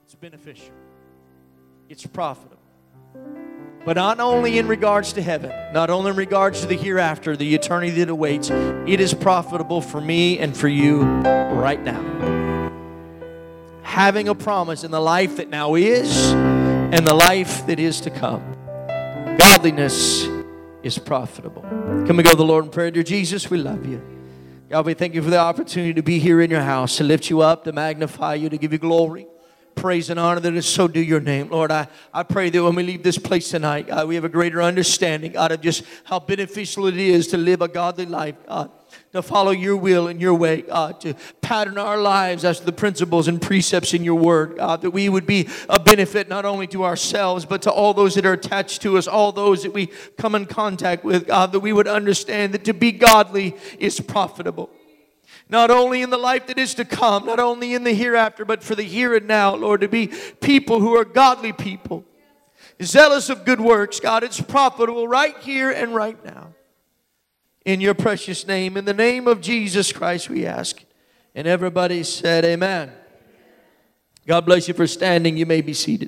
It's beneficial. It's profitable. But not only in regards to heaven, not only in regards to the hereafter, the eternity that awaits, it is profitable for me and for you right now. Having a promise in the life that now is and the life that is to come. Godliness is profitable. Can we go to the Lord in prayer? Dear Jesus, we love you. God, we thank you for the opportunity to be here in your house, to lift you up, to magnify you, to give you glory, praise and honor that is so due your name. Lord, I pray that when we leave this place tonight, God, we have a greater understanding, God, of just how beneficial it is to live a godly life, God, to follow your will and your way, God, to pattern our lives after the principles and precepts in your word, God, that we would be a benefit not only to ourselves, but to all those that are attached to us, all those that we come in contact with, God, that we would understand that to be godly is profitable. Not only in the life that is to come, not only in the hereafter, but for the here and now, Lord, to be people who are godly people, zealous of good works. God, it's profitable right here and right now. In your precious name, in the name of Jesus Christ, we ask. And everybody said amen. God bless you for standing. You may be seated.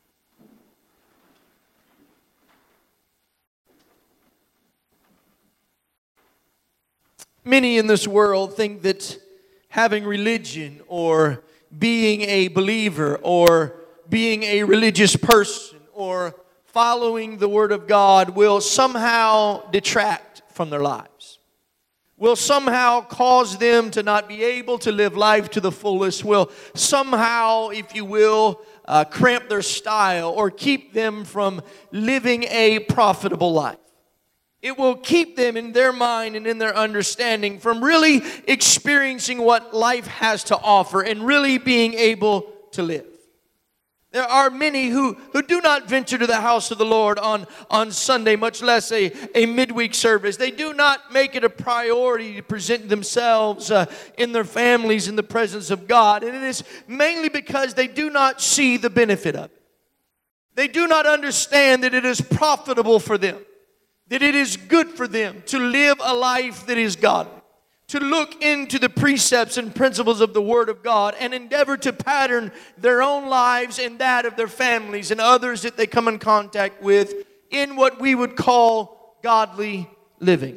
Many in this world think that having religion or being a believer or being a religious person or following the Word of God will somehow detract from their lives, will somehow cause them to not be able to live life to the fullest, will somehow, if you will, cramp their style or keep them from living a profitable life. It will keep them in their mind and in their understanding from really experiencing what life has to offer and really being able to live. There are many who do not venture to the house of the Lord on Sunday, much less a midweek service. They do not make it a priority to present themselves in their families in the presence of God. And it is mainly because they do not see the benefit of it. They do not understand that it is profitable for them, that it is good for them to live a life that is godly, to look into the precepts and principles of the Word of God and endeavor to pattern their own lives and that of their families and others that they come in contact with in what we would call godly living.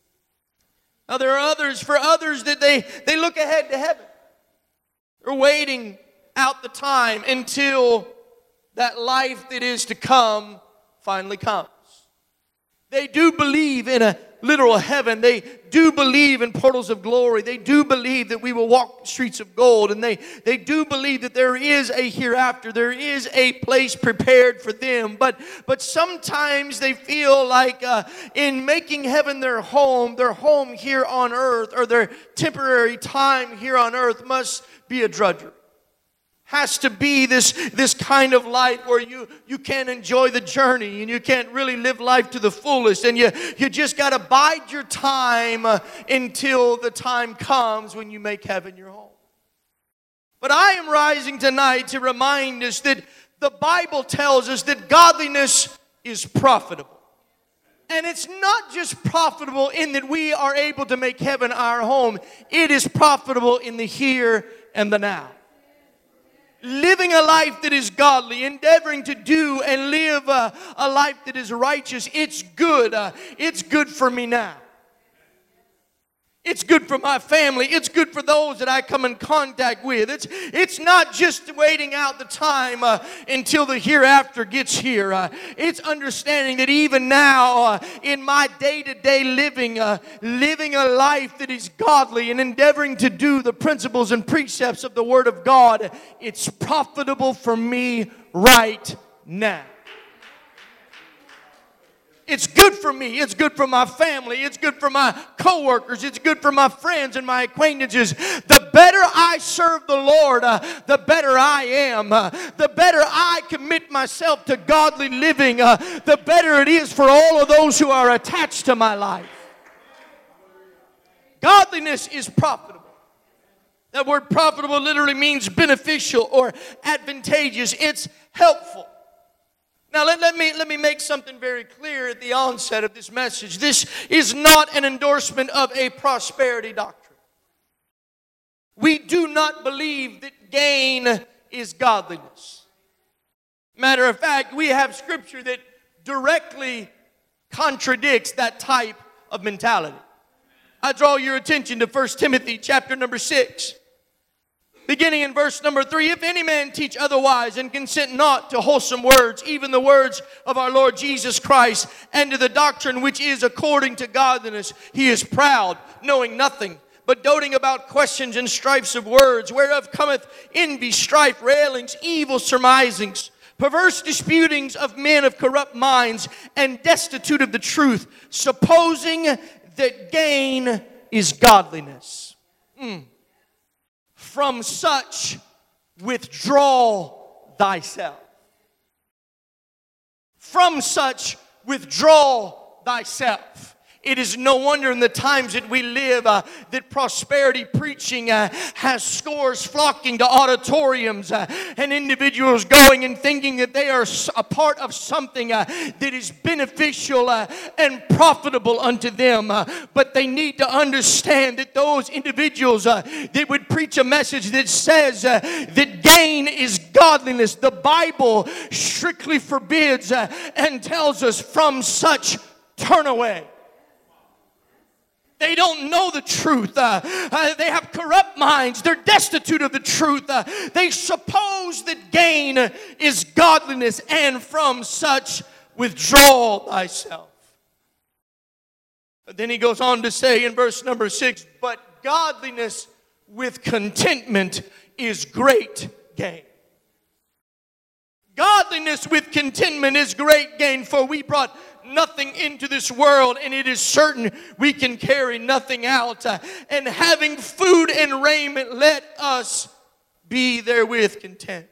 Now there are for others that they look ahead to heaven. They're waiting out the time until that life that is to come finally comes. They do believe in a literal heaven. They do believe in portals of glory. They do believe that we will walk streets of gold. And they do believe that there is a hereafter. There is a place prepared for them. But sometimes they feel like in making heaven their home here on earth, or their temporary time here on earth must be a drudgery. Has to be this kind of life where you can't enjoy the journey and you can't really live life to the fullest, and you just got to bide your time until the time comes when you make heaven your home. But I am rising tonight to remind us that the Bible tells us that godliness is profitable. And it's not just profitable in that we are able to make heaven our home. It is profitable in the here and the now. Living a life that is godly, endeavoring to do and live a life that is righteous, it's good. It's good for me now. It's good for my family. It's good for those that I come in contact with. It's not just waiting out the time until the hereafter gets here. It's understanding that even now in my day-to-day living, living a life that is godly and endeavoring to do the principles and precepts of the Word of God, it's profitable for me right now. It's good for me. It's good for my family. It's good for my coworkers. It's good for my friends and my acquaintances. The better I serve the Lord, the better I am. The better I commit myself to godly living, the better it is for all of those who are attached to my life. Godliness is profitable. That word profitable literally means beneficial or advantageous. It's helpful. Now let me make something very clear at the onset of this message. This is not an endorsement of a prosperity doctrine. We do not believe that gain is godliness. Matter of fact, we have scripture that directly contradicts that type of mentality. I draw your attention to 1 Timothy chapter number 6. Beginning in verse number 3, if any man teach otherwise and consent not to wholesome words, even the words of our Lord Jesus Christ, and to the doctrine which is according to godliness, he is proud, knowing nothing, but doting about questions and strifes of words, whereof cometh envy, strife, railings, evil surmisings, perverse disputings of men of corrupt minds, and destitute of the truth, supposing that gain is godliness. From such withdraw thyself. From such withdraw thyself. It is no wonder in the times that we live that prosperity preaching has scores flocking to auditoriums and individuals going and thinking that they are a part of something that is beneficial and profitable unto them. But they need to understand that those individuals that would preach a message that says that gain is godliness, the Bible strictly forbids and tells us from such turn away. They don't know the truth. They have corrupt minds. They're destitute of the truth. They suppose that gain is godliness, and from such withdraw thyself. But then he goes on to say in verse number 6, but godliness with contentment is great gain. Godliness with contentment is great gain, for we brought nothing into this world, and it is certain we can carry nothing out. And having food and raiment, let us be therewith content.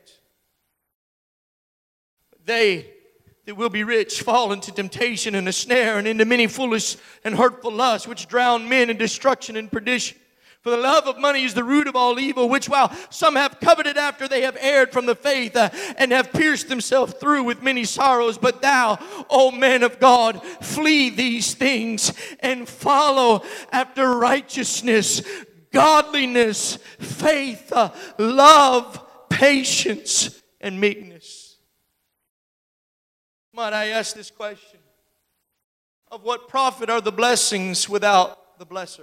They that will be rich fall into temptation and a snare, and into many foolish and hurtful lusts, which drown men in destruction and perdition. For the love of money is the root of all evil, which while some have coveted after, they have erred from the faith and have pierced themselves through with many sorrows. But thou, O man of God, flee these things and follow after righteousness, godliness, faith, love, patience, and meekness. Might I ask this question? Of what profit are the blessings without the blesser?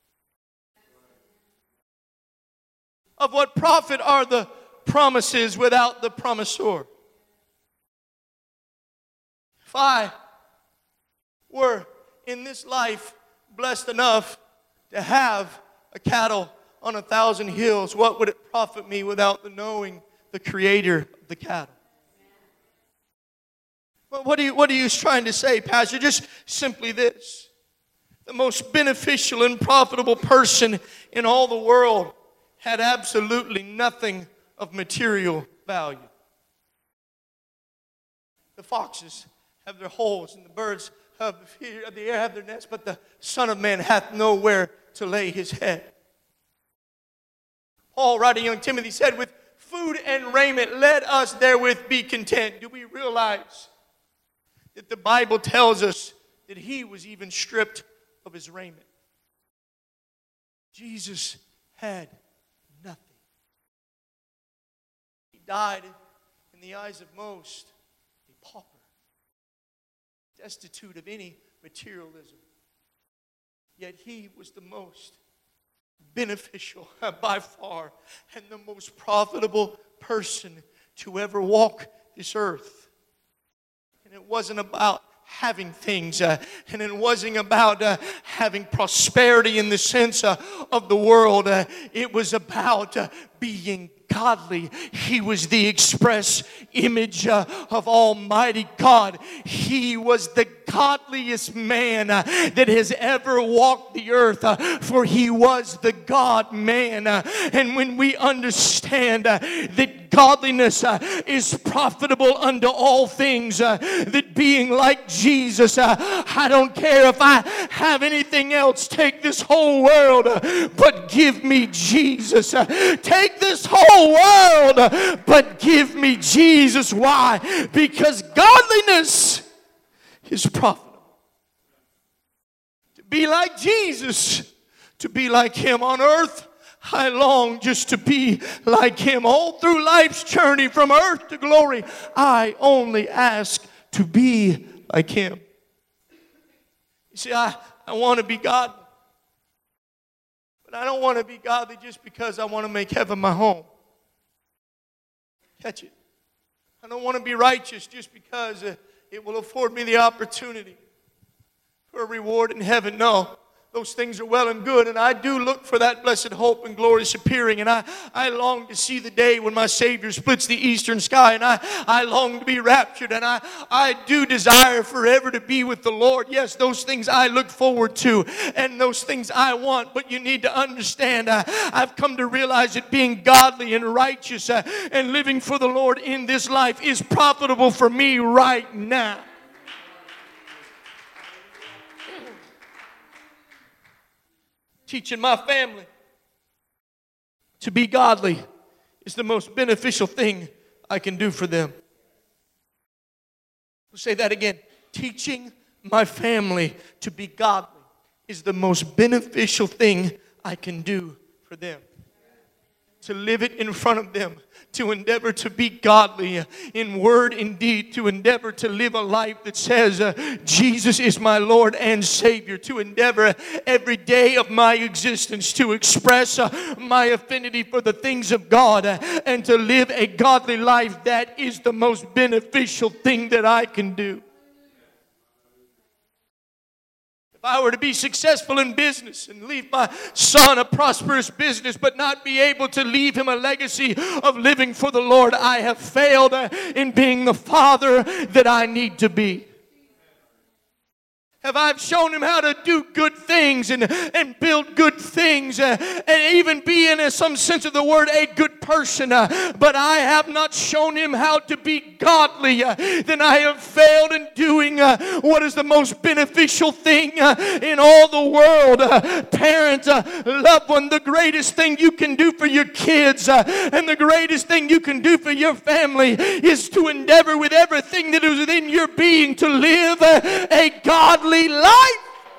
Of what profit are the promises without the promisor? If I were in this life blessed enough to have a cattle on 1,000 hills, what would it profit me without the knowing the creator of the cattle? Well, what are you trying to say, Pastor? Just simply this. The most beneficial and profitable person in all the world had absolutely nothing of material value. The foxes have their holes, and the birds of the air have their nests, but the Son of Man hath nowhere to lay his head. Paul, writing young Timothy, said, with food and raiment, let us therewith be content. Do we realize that the Bible tells us that he was even stripped of his raiment? Jesus had nothing. He died in the eyes of most a pauper, destitute of any materialism. Yet he was the most beneficial by far and the most profitable person to ever walk this earth. And it wasn't about having things, and it wasn't about having prosperity in the sense of the world. It was about being godly. He was the express image of Almighty God. He was the godliest man that has ever walked the earth, for he was the God-man. And when we understand that godliness is profitable unto all things, that being like Jesus, I don't care if I have anything else, take this whole world, but give me Jesus. Take this whole world, but give me Jesus. Why? Because godliness is profitable. To be like Jesus, to be like him on earth, I long just to be like Him. All through life's journey from earth to glory, I only ask to be like Him. You see, I want to be godly. But I don't want to be godly just because I want to make heaven my home. Catch it. I don't want to be righteous just because it will afford me the opportunity for a reward in heaven. No. Those things are well and good, and I do look for that blessed hope and glorious appearing, and I long to see the day when my Savior splits the eastern sky, and I long to be raptured, and I do desire forever to be with the Lord. Yes, those things I look forward to, and those things I want, but you need to understand, I've come to realize that being godly and righteous and living for the Lord in this life is profitable for me right now. Teaching my family to be godly is the most beneficial thing I can do for them. I'll say that again. Teaching my family to be godly is the most beneficial thing I can do for them. To live it in front of them, to endeavor to be godly in word and deed, to endeavor to live a life that says, Jesus is my Lord and Savior, to endeavor every day of my existence to express my affinity for the things of God and to live a godly life. That is the most beneficial thing that I can do. If I were to be successful in business and leave my son a prosperous business but not be able to leave him a legacy of living for the Lord, I have failed in being the father that I need to be. Have I shown him how to do good things and build good things and even be in some sense of the word a good person, but I have not shown him how to be godly, then I have failed in doing what is the most beneficial thing in all the world. Parent, loved one, the greatest thing you can do for your kids and the greatest thing you can do for your family is to endeavor with everything that is within your being to live a godly life.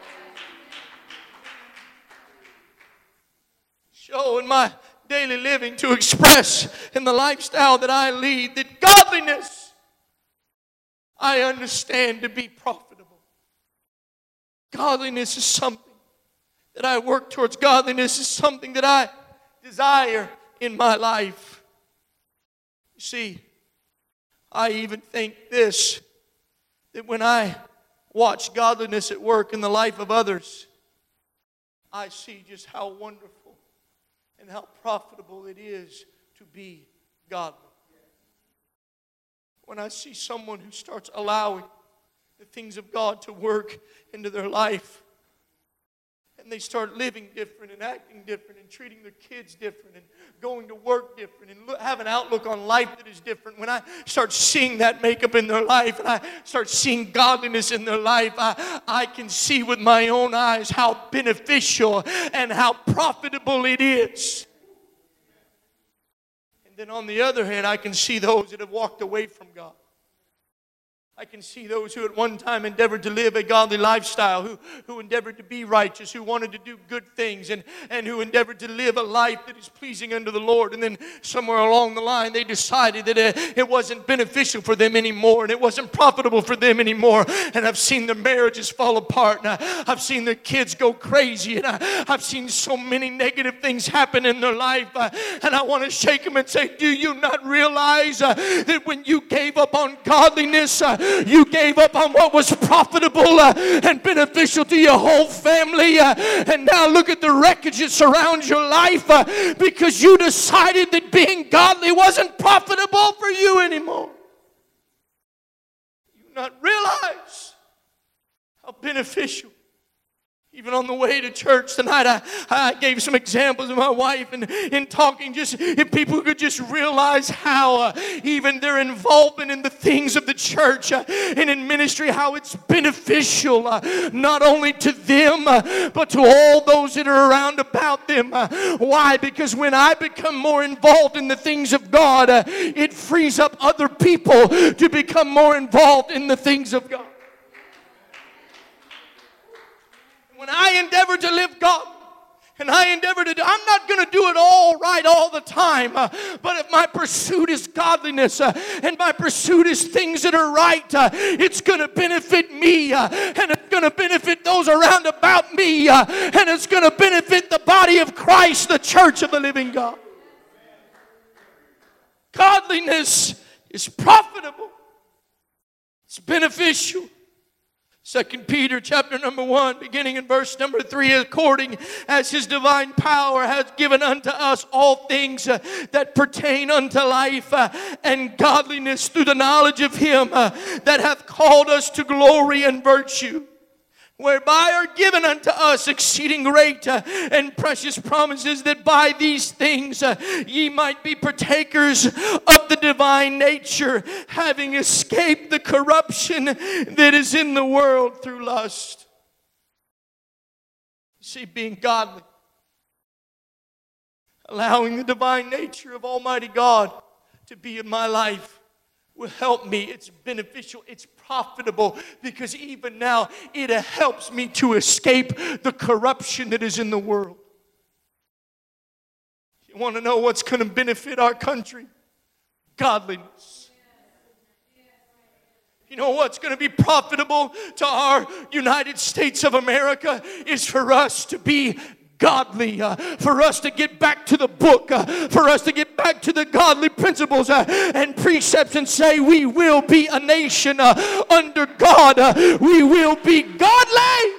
Show in my daily living to express in the lifestyle that I lead that godliness I understand to be profitable. Godliness is something that I work towards. Godliness is something that I desire in my life. You see, I even think this, that when I watch godliness at work in the life of others, I see just how wonderful and how profitable it is to be godly. When I see someone who starts allowing the things of God to work into their life, and they start living different and acting different and treating their kids different and going to work different and have an outlook on life that is different. When I start seeing that makeup in their life and I start seeing godliness in their life, I can see with my own eyes how beneficial and how profitable it is. And then on the other hand, I can see those that have walked away from God. I can see those who at one time endeavored to live a godly lifestyle, who endeavored to be righteous, who wanted to do good things, and who endeavored to live a life that is pleasing unto the Lord. And then somewhere along the line, they decided that it wasn't beneficial for them anymore, and it wasn't profitable for them anymore. And I've seen their marriages fall apart, and I've seen their kids go crazy, and I've seen so many negative things happen in their life. And I want to shake them and say, do you not realize that when you gave up on godliness, you gave up on what was profitable and beneficial to your whole family, and now look at the wreckage that surrounds your life because you decided that being godly wasn't profitable for you anymore. You not realize how beneficial. Even on the way to church tonight, I gave some examples of my wife, and in talking, just if people could just realize how even their involvement in the things of the church and in ministry, how it's beneficial not only to them, but to all those that are around about them. Why? Because when I become more involved in the things of God, it frees up other people to become more involved in the things of God. When I endeavor to live God And I endeavor to do. I'm not going to do it all right all the time. But if my pursuit is godliness and my pursuit is things that are right, it's going to benefit me. And it's going to benefit those around about me. And it's going to benefit the body of Christ, the church of the living God. Godliness is profitable. It's beneficial. 2 Peter chapter number 1, beginning in verse number 3, according as His divine power has given unto us all things that pertain unto life and godliness through the knowledge of Him that hath called us to glory and virtue, whereby are given unto us exceeding great and precious promises, that by these things ye might be partakers of the divine nature, having escaped the corruption that is in the world through lust. See, being godly, allowing the divine nature of Almighty God to be in my life, will help me. It's beneficial. It's profitable, because even now it helps me to escape the corruption that is in the world. You want to know what's going to benefit our country? Godliness. You know what's going to be profitable to our United States of America is for us to be godly, for us to get back to the book, for us to get back to the godly principles and precepts and say we will be a nation under God. We will be godly.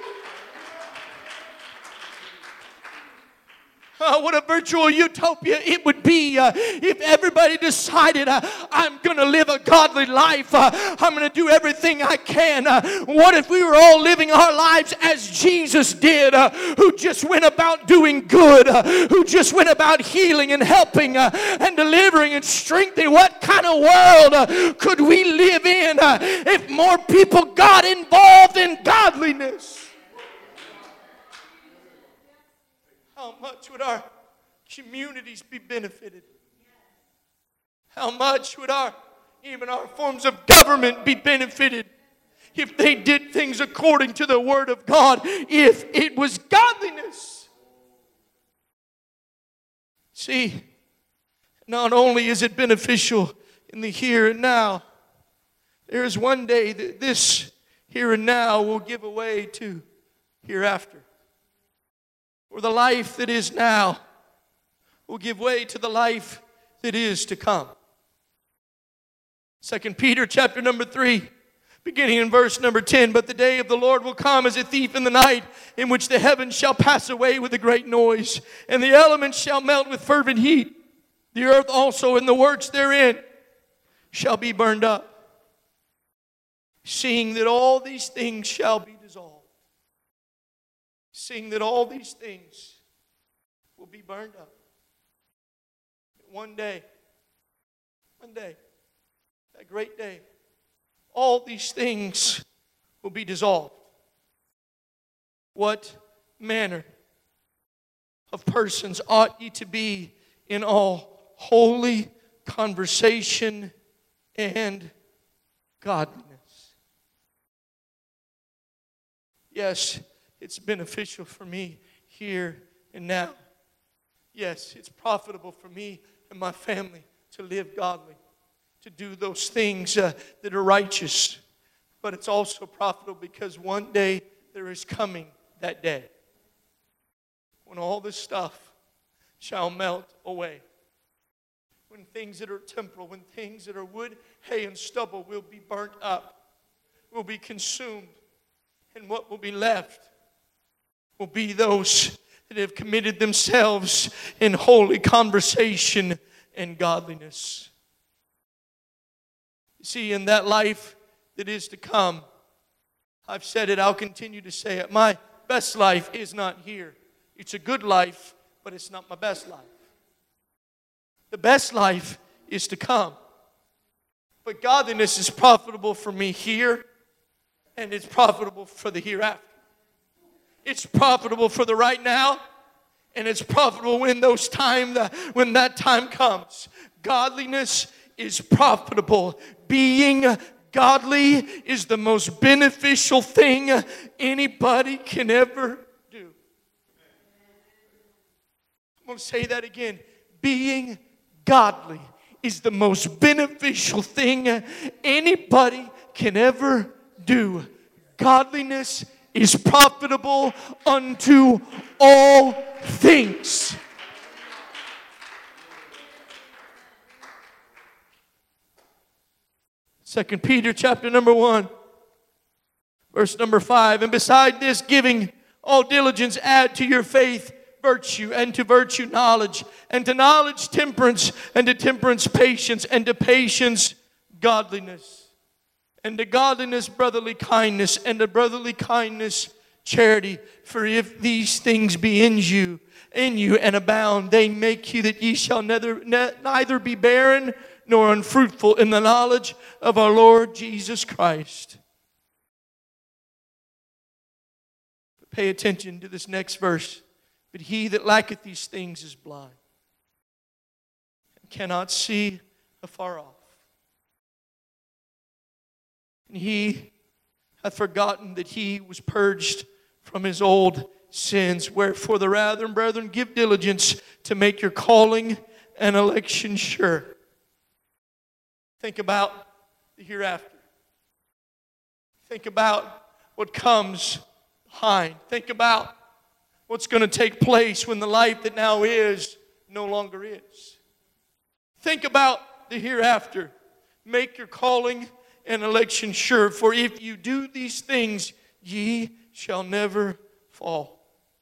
What a virtual utopia it would be if everybody decided, I'm going to live a godly life. I'm going to do everything I can. What if we were all living our lives as Jesus did, who just went about doing good, who just went about healing and helping and delivering and strengthening? What kind of world could we live in if more people got involved in godliness? How much would our communities be benefited? How much would even our forms of government be benefited if they did things according to the Word of God, if it was godliness? See, not only is it beneficial in the here and now, there is one day that this here and now will give way to hereafter. For the life that is now will give way to the life that is to come. 2 Peter chapter number 3, beginning in verse number 10. But the day of the Lord will come as a thief in the night, in which the heavens shall pass away with a great noise, and the elements shall melt with fervent heat. The earth also and the works therein shall be burned up. Seeing that all these things shall be dissolved. Seeing that all these things will be burned up. One day, that great day, all these things will be dissolved. What manner of persons ought ye to be in all holy conversation and godliness? Yes, it's beneficial for me here and now. Yes, it's profitable for me and my family to live godly, to do those things that are righteous. But it's also profitable because one day there is coming that day when all this stuff shall melt away. When things that are temporal, when things that are wood, hay, and stubble will be burnt up, will be consumed, and what will be left will be those that have committed themselves in holy conversation and godliness. See, in that life that is to come, I've said it, I'll continue to say it. My best life is not here. It's a good life, but it's not my best life. The best life is to come. But godliness is profitable for me here, and it's profitable for the hereafter. It's profitable for the right now, and it's profitable when when that time comes. Godliness is profitable. Being godly is the most beneficial thing anybody can ever do. I'm going to say that again. Being godly is the most beneficial thing anybody can ever do. Godliness is profitable unto all things. Second Peter chapter number 1, verse number 5. And beside this, giving all diligence, add to your faith virtue, and to virtue knowledge, and to knowledge temperance, and to temperance patience, and to patience godliness, and to godliness brotherly kindness, and to brotherly kindness charity. For if these things be in you and abound, they make you that ye shall neither be barren nor unfruitful in the knowledge of our Lord Jesus Christ. But pay attention to this next verse. But he that lacketh these things is blind, and cannot see afar off. And he hath forgotten that he was purged from his old sins. Wherefore the rather, brethren, give diligence to make your calling and election sure. Think about the hereafter. Think about what comes behind. Think about what's going to take place when the life that now is no longer is. Think about the hereafter. Make your calling and election sure. For if you do these things, ye shall never fall.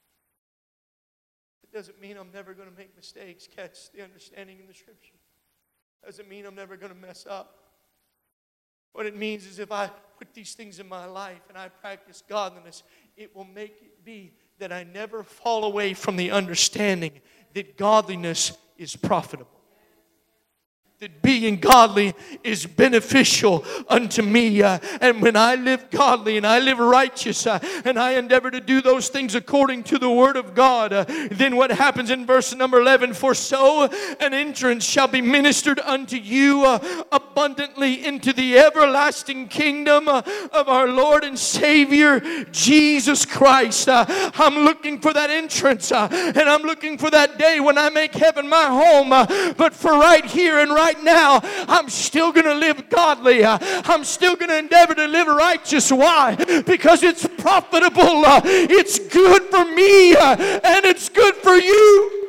It doesn't mean I'm never going to make mistakes. Catch the understanding in the Scripture. Doesn't mean I'm never going to mess up. What it means is if I put these things in my life and I practice godliness, it will make it be that I never fall away from the understanding that godliness is profitable. That being godly is beneficial unto me. And when I live godly and I live righteous and I endeavor to do those things according to the Word of God, then what happens in verse number 11? For so an entrance shall be ministered unto you abundantly into the everlasting kingdom of our Lord and Savior Jesus Christ. I'm looking for that entrance and I'm looking for that day when I make heaven my home. But for right here and right now, I'm still going to live godly. I'm still going to endeavor to live righteous. Why? Because it's profitable. It's good for me and it's good for you.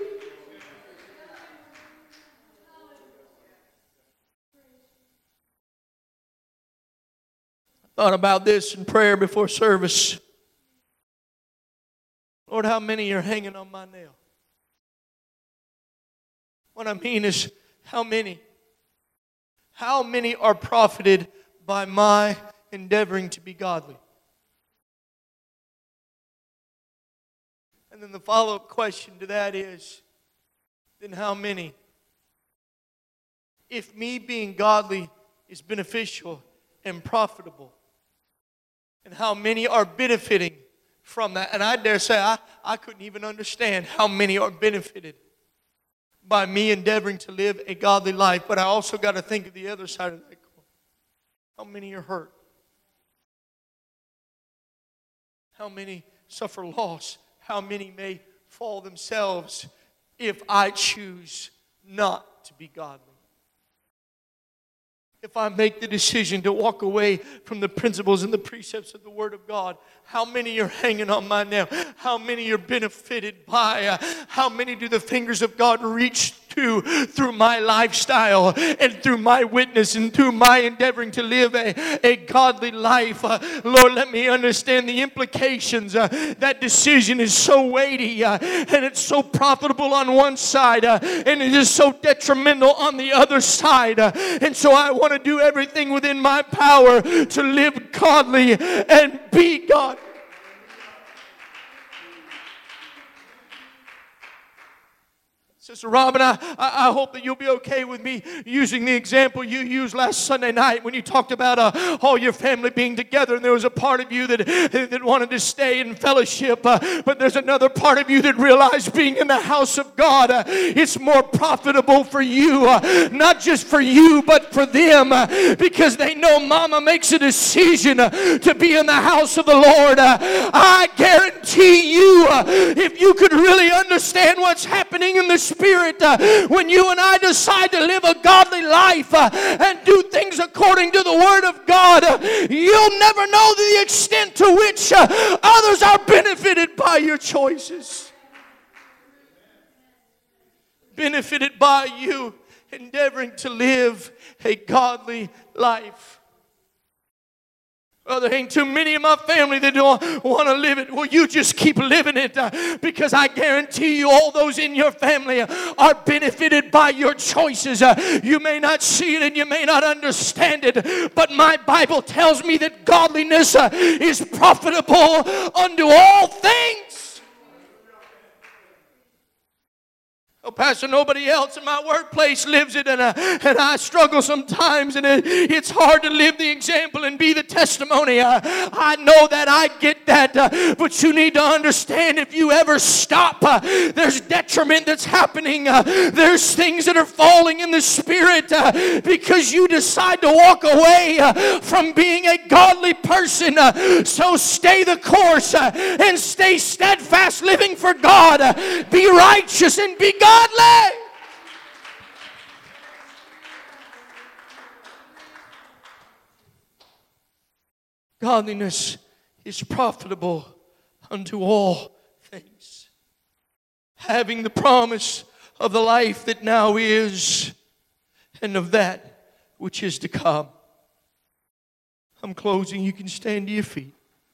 I thought about this in prayer before service. Lord, how many are hanging on my nail? What I mean is, how many? How many are profited by my endeavoring to be godly? And then the follow-up question to that is, then how many? If me being godly is beneficial and profitable, and how many are benefiting from that? And I dare say I couldn't even understand how many are benefited by me endeavoring to live a godly life. But I also got to think of the other side of that coin. How many are hurt? How many suffer loss? How many may fall themselves if I choose not to be godly? If I make the decision to walk away from the principles and the precepts of the Word of God, how many are hanging on my nail? How many are benefited by? How many do the fingers of God reach to through my lifestyle and through my witness and through my endeavoring to live a godly life? Lord, let me understand the implications. That decision is so weighty and it's so profitable on one side and it is so detrimental on the other side. And so I want to do everything within my power to live godly and be God. Sister Robin, I hope that you'll be okay with me using the example you used last Sunday night when you talked about all your family being together, and there was a part of you that wanted to stay in fellowship, but there's another part of you that realized being in the house of God, it's more profitable for you, not just for you, but for them, because they know Mama makes a decision to be in the house of the Lord. I guarantee you, if you could really understand what's happening in the Spirit, when you and I decide to live a godly life and do things according to the Word of God, you'll never know the extent to which others are benefited by your choices. Benefited by you endeavoring to live a godly life. Well, there ain't too many in my family that don't want to live it. Well, you just keep living it because I guarantee you all those in your family are benefited by your choices. You may not see it and you may not understand it, but my Bible tells me that godliness is profitable unto all things. Oh, Pastor, nobody else in my workplace lives it, and I struggle sometimes, and it's hard to live the example and be the testimony. I know that, I get that, but you need to understand, if you ever stop, there's detriment that's happening. There's things that are falling in the Spirit because you decide to walk away from being a godly person. So stay the course and stay steadfast living for God. Be righteous and be godly. Godliness is profitable unto all things. Having the promise of the life that now is and of that which is to come. I'm closing. You can stand to your feet.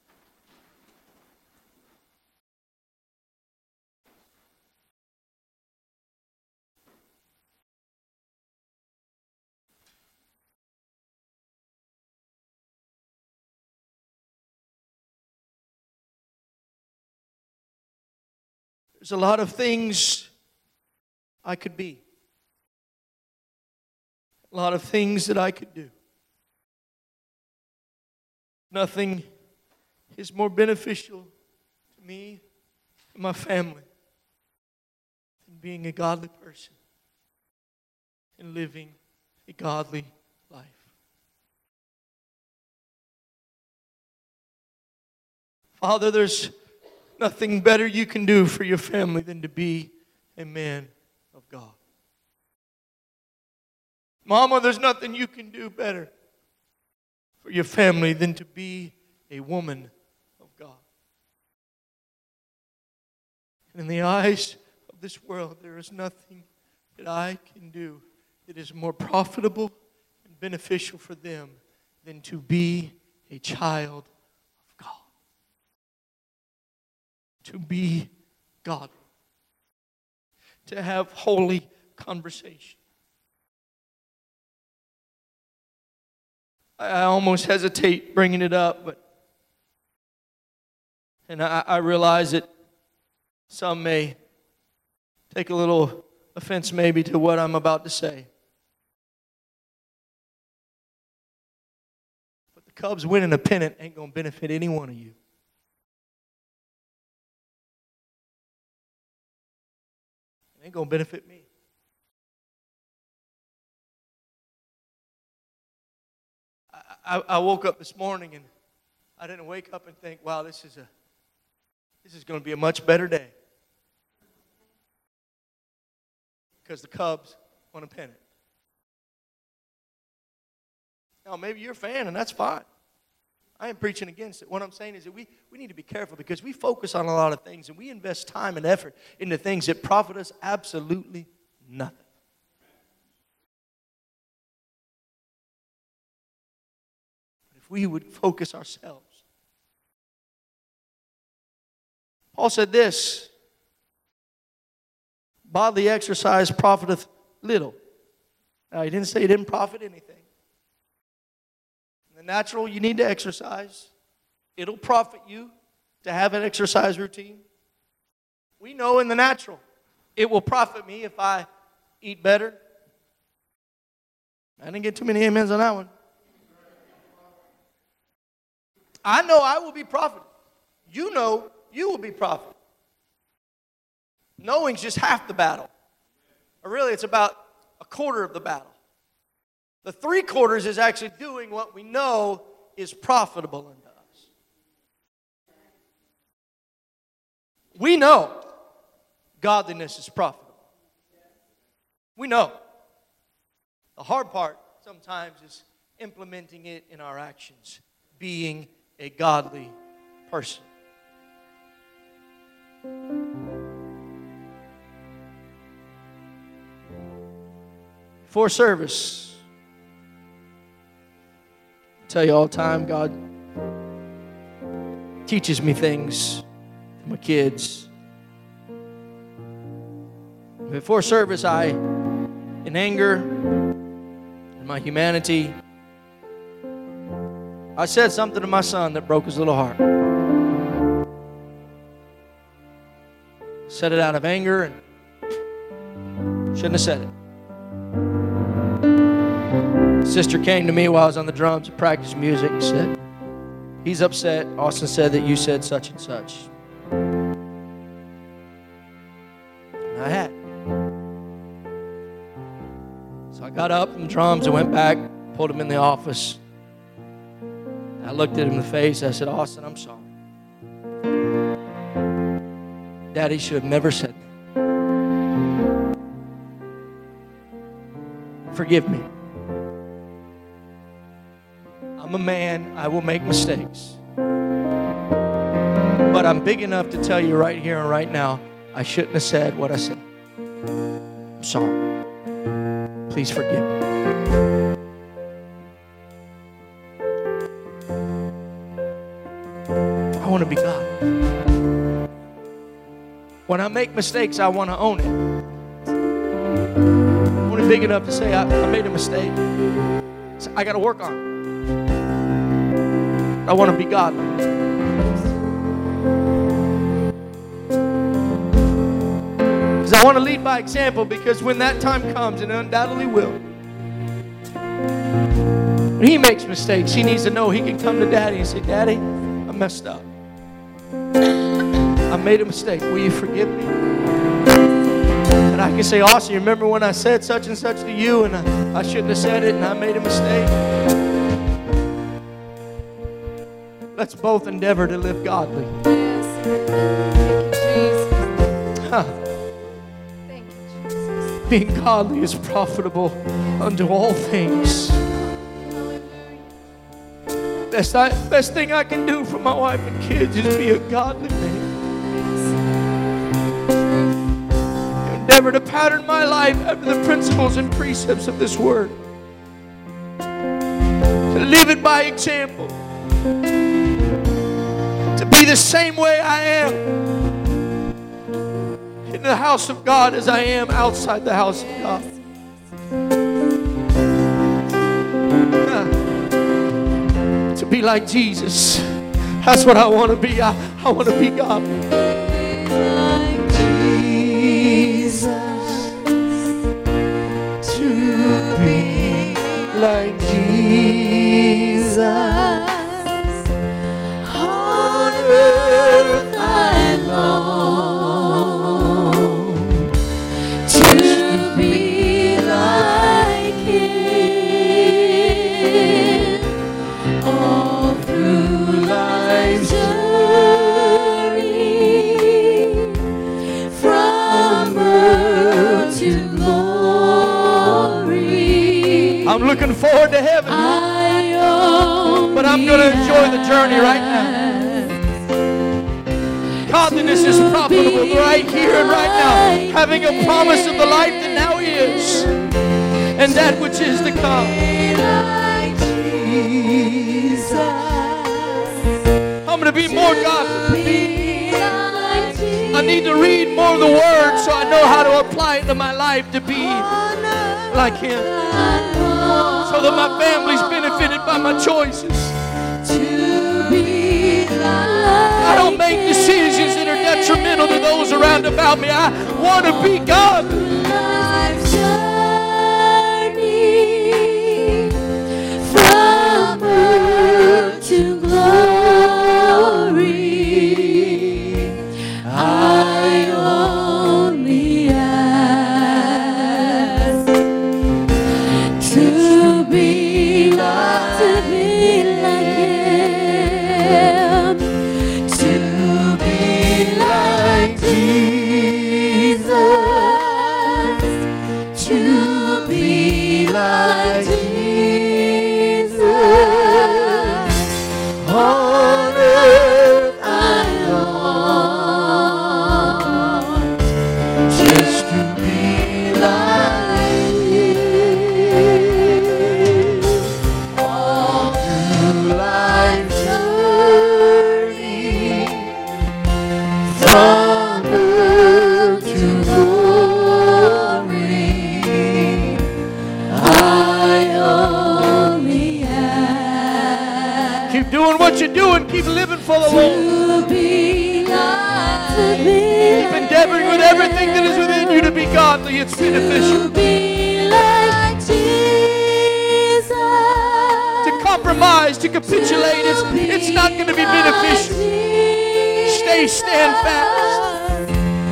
There's a lot of things I could be. A lot of things that I could do. Nothing is more beneficial to me and my family than being a godly person and living a godly life. Father, there's nothing better you can do for your family than to be a man of God. Mama, there's nothing you can do better for your family than to be a woman of God. And in the eyes of this world, there is nothing that I can do that is more profitable and beneficial for them than to be a child of God. To be godly. To have holy conversation. I almost hesitate bringing it up, and I realize that some may take a little offense maybe to what I'm about to say. But the Cubs winning a pennant ain't going to benefit any one of you. It ain't going to benefit me. I woke up this morning and I didn't wake up and think, wow, this is going to be a much better day. Because the Cubs won a pennant. Now, maybe you're a fan, and that's fine. I am preaching against it. What I'm saying is that we need to be careful because we focus on a lot of things and we invest time and effort into things that profit us absolutely nothing. But if we would focus ourselves. Paul said this, bodily exercise profiteth little. Now, he didn't say it didn't profit anything. In the natural, you need to exercise. It'll profit you to have an exercise routine. We know in the natural, It will profit me if I eat better. I didn't get too many amens on that one. I know I will be profited. You know you will be profited. Knowing's just half the battle. Or really, it's about a quarter of the battle. The 3/4 is actually doing what we know is profitable unto us. We know godliness is profitable. We know. The hard part sometimes is implementing it in our actions, being a godly person. Before service, I tell you all the time, God teaches me things to my kids. Before service, in anger, in my humanity, I said something to my son that broke his little heart. Said it out of anger and shouldn't have said it. Sister came to me while I was on the drums to practice music and said, he's upset. Austin said that you said such and such. And I had. So I got up from the drums and went back, pulled him in the office. I looked at him in the face. I said, Austin, I'm sorry. Daddy should have never said that. Forgive me. I'm a man. I will make mistakes. But I'm big enough to tell you right here and right now, I shouldn't have said what I said. I'm sorry. Please forgive me. I want to be God. When I make mistakes, I want to own it. I want to be big enough to say, I made a mistake. So I got to work on it. I want to be godly. Because I want to lead by example, because when that time comes, and it undoubtedly will, when he makes mistakes, he needs to know he can come to Daddy and say, Daddy, I messed up. I made a mistake. Will you forgive me? And I can say, Austin, you remember when I said such and such to you and I shouldn't have said it and I made a mistake? Let's both endeavor to live godly. Yes. Thank you, Jesus. Being godly is profitable unto all things. Best thing I can do for my wife and kids is be a godly man. Endeavor to pattern my life after the principles and precepts of this word. To live it by example. To be the same way I am in the house of God as I am outside the house of God. To be like Jesus. That's what I want to be. I want to be godly. Like Jesus, to be Like Jesus. on earth I long to be like Him all through life's journey, from birth to glory. I'm looking forward to heaven. But I'm going to enjoy the journey right now. Godliness is profitable right here and right now. Having a promise of the life that now is and that which is to come. I'm going to be more godly. I need to read more of the Word so I know how to apply it to my life to be like Him. So that my family's benefited by my choices. I don't make decisions that are detrimental to those around something about me. I want to be God. Life's journey from birth to glory. I only ask to be like Him, to be like Jesus, to be like Jesus. On earth I long just to be like Him. All through life's journey, from birth to glory, I only ask Keep doing what you're doing. Keep living for the Lord. to be like Keep endeavoring with everything that is within you to be godly. It's beneficial. to be like Jesus, To compromise, to capitulate, it's not going to be beneficial. Stand fast.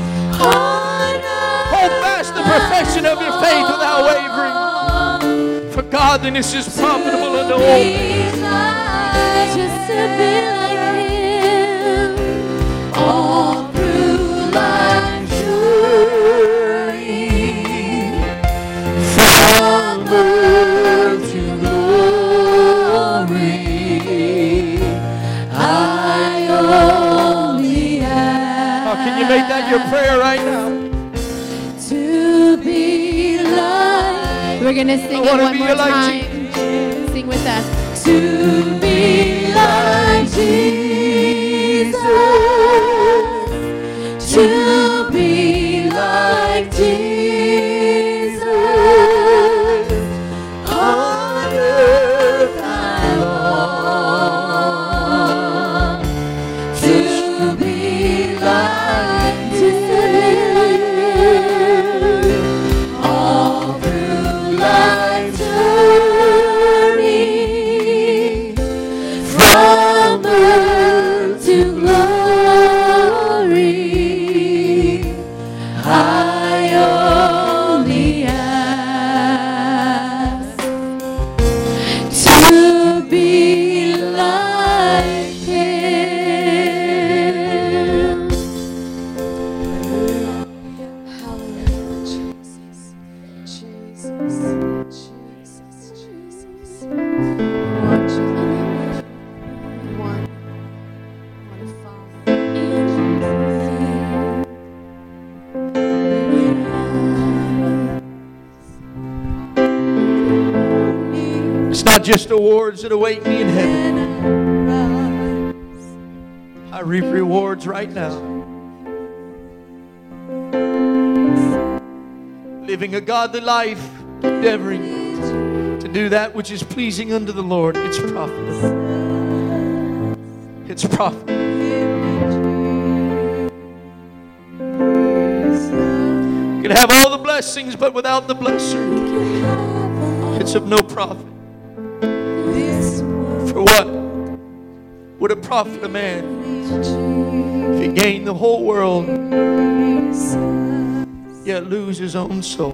Hold fast the profession of your faith without wavering. For godliness is profitable unto all. Just to be like Him all through life's journey, from birth to glory. I only ask Can you make that your prayer right now? to be like. We're gonna sing I it wanna one be more like time. Sing with us. To be like Jesus. To be like Jesus. On earth I long to be like Jesus. All through life's journey, from birth to glory, I only ask to be like Him. Hallelujah, Jesus, Jesus, Jesus, Jesus. Want you, Lord. Want to follow It's not just awards that await me in heaven. I reap rewards right now. Living a godly life, endeavoring to do that which is pleasing unto the Lord. It's profitable. It's profitable. You can have all the blessings, but without the blesser, it's of no profit. For what would it profit a man if he gained the whole world, yet lose his own soul?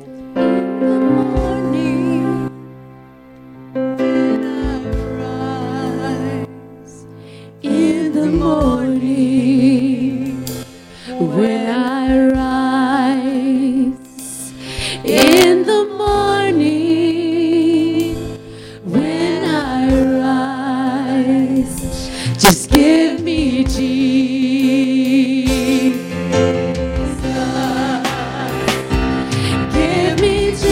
In the morning, when I rise, in the morning, when I rise, just give me Jesus. Give me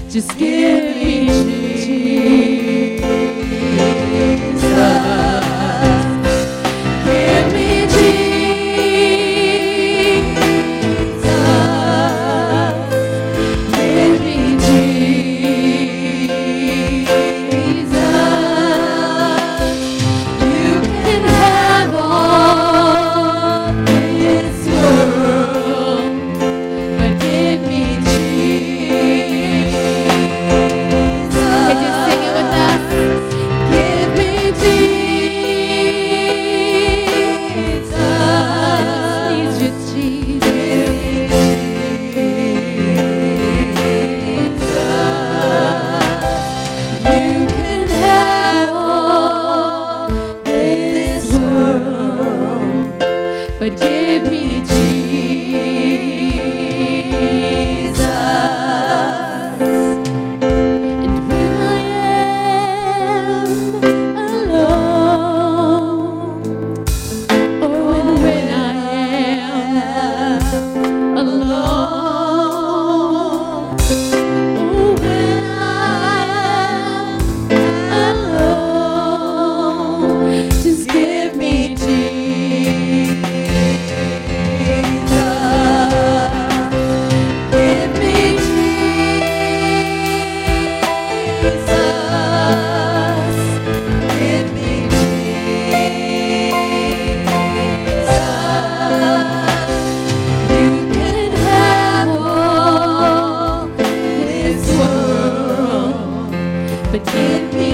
Just give me Jesus. Give me Jesus. Give me Jesus. You can have all this world, but give me Jesus. Can you sing it with us? Give me Jesus. Need you, Jesus. You can have all this world, but give me Jesus. And when I am alone, oh, and when I am alone, oh, when I'm alone, just give me Jesus. Give me Jesus. Give me Jesus. You can have all this world, but give me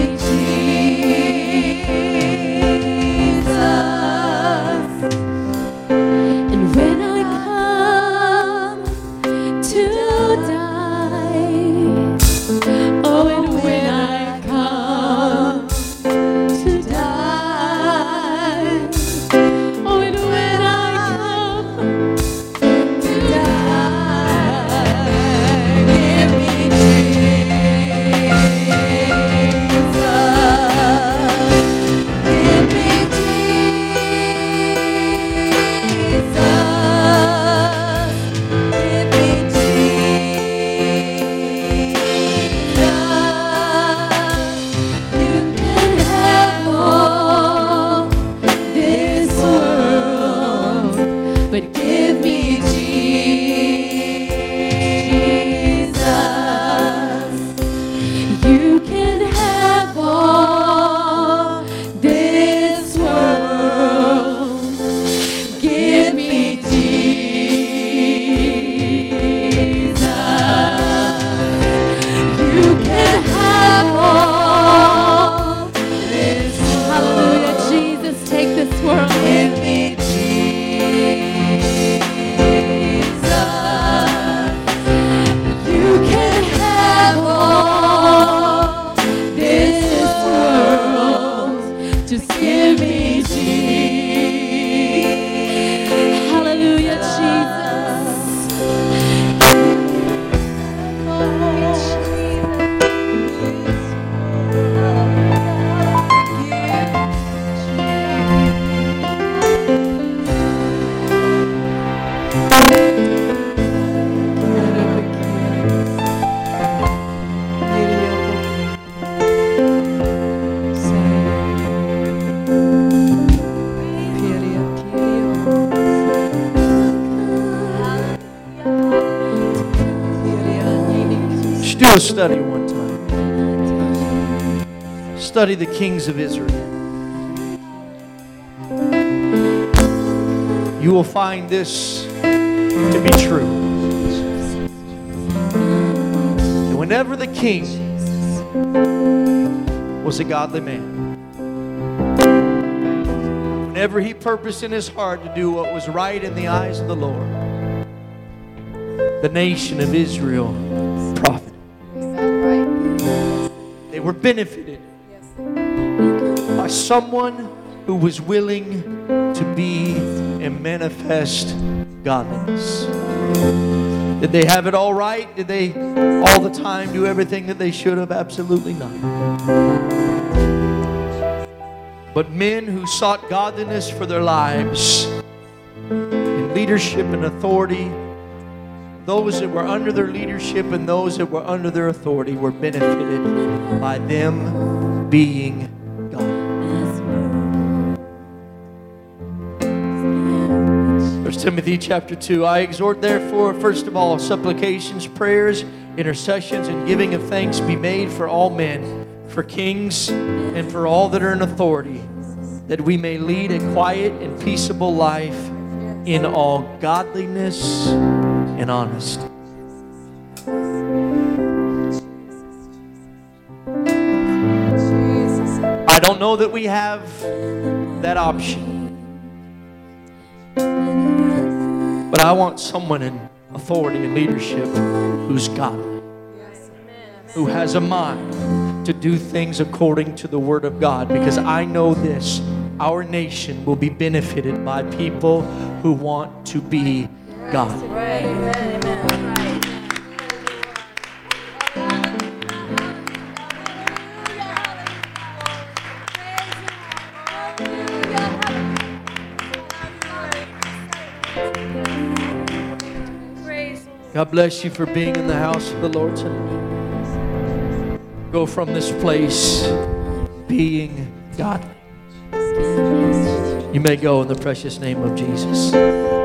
Jesus. And when I come to die, oh, and when I come to die, oh, and when I come to die, give me Jesus. Give me Jesus. Give me Jesus. You can have all this world, but give me Jesus. You can have all this world. Give me Jesus. You can have all this world. Hallelujah, Jesus, take this world. Give me Jesus. You can have all this world. Just give me Jesus. Hallelujah, Let's do a study one time. Study the kings of Israel. You will find this to be true. And whenever the king was a godly man, whenever he purposed in his heart to do what was right in the eyes of the Lord, the nation of Israel profited. They were benefited by someone who was willing to be and manifest godliness. Did they have it all right? Did they all the time do everything that they should have? Absolutely not. But men who sought godliness for their lives, in leadership and authority, those that were under their leadership and those that were under their authority were benefited by them being God. 1 Timothy chapter 2. I exhort therefore, first of all, supplications, prayers, intercessions, and giving of thanks be made for all men, for kings, and for all that are in authority, that we may lead a quiet and peaceable life in all godliness and honesty. I don't know that we have that option, but I want someone in authority and leadership who's godly, who has a mind to do things according to the Word of God, because I know this: our nation will be benefited by people who want to be God. God bless you for being in the house of the Lord tonight. Go from this place being godly. You may go in the precious name of Jesus.